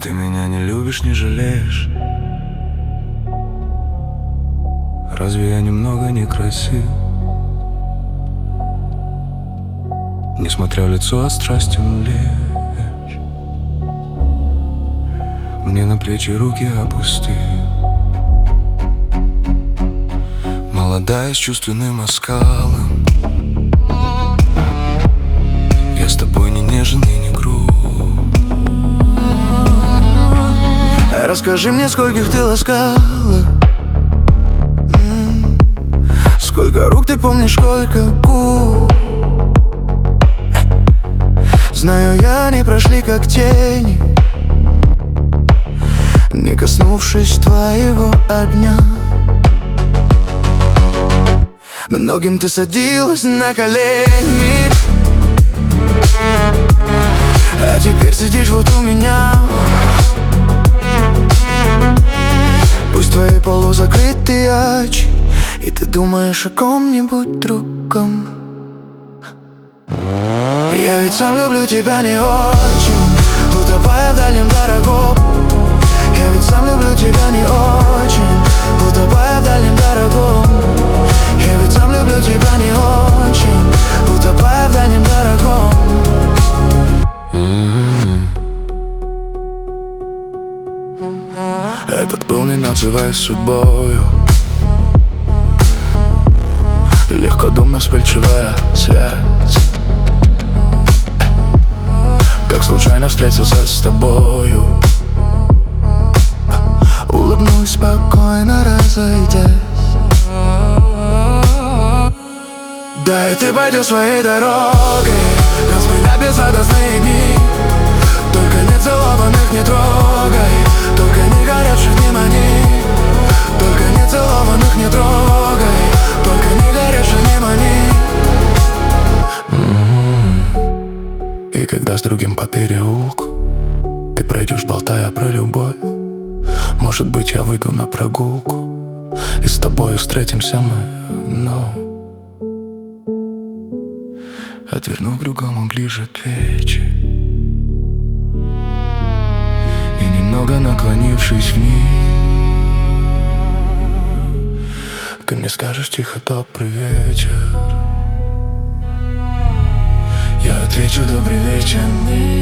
Ты меня не любишь, не жалеешь. Разве я немного некрасив? Несмотря в лицо, а страстью лечь. Мне на плечи руки опусти. Молодая с чувственным оскалом. Я с тобой не нежен и не груб. Расскажи мне, скольких ты ласкала. Сколько рук ты помнишь, сколько губ. Знаю я, они прошли как тени, не коснувшись твоего огня. Многим ты садилась на колени, а теперь сидишь вот у меня. Пусть твои полузакрытые очи, и ты думаешь о ком-нибудь другом. Я ведь сам люблю тебя не очень, утопая в дальнем дорогом. Я ведь сам люблю тебя не очень, утопая в дальнем дорогом. Я ведь сам люблю тебя не очень, утопая в дальнем дорогом. Этот пыл не называй судьбою. Легкодумно вспыльчивая связь. Как случайно встретился с тобою. Улыбнусь спокойно, разойдясь. Да и ты пойдешь своей дорогой, разбавляя безрадостные дни. Только не целованных не трогай, только не горевших не мани. Только не целованных не трогай, только не горевших не мани. И когда с другим по переулку ты пройдешь, болтая про любовь, может быть, я выйду на прогулку, и с тобой встретимся мы, но отверну к другому ближе плечи и немного наклонившись вниз, ты мне скажешь тихо добрый вечер. Я отвечу добрый вечер.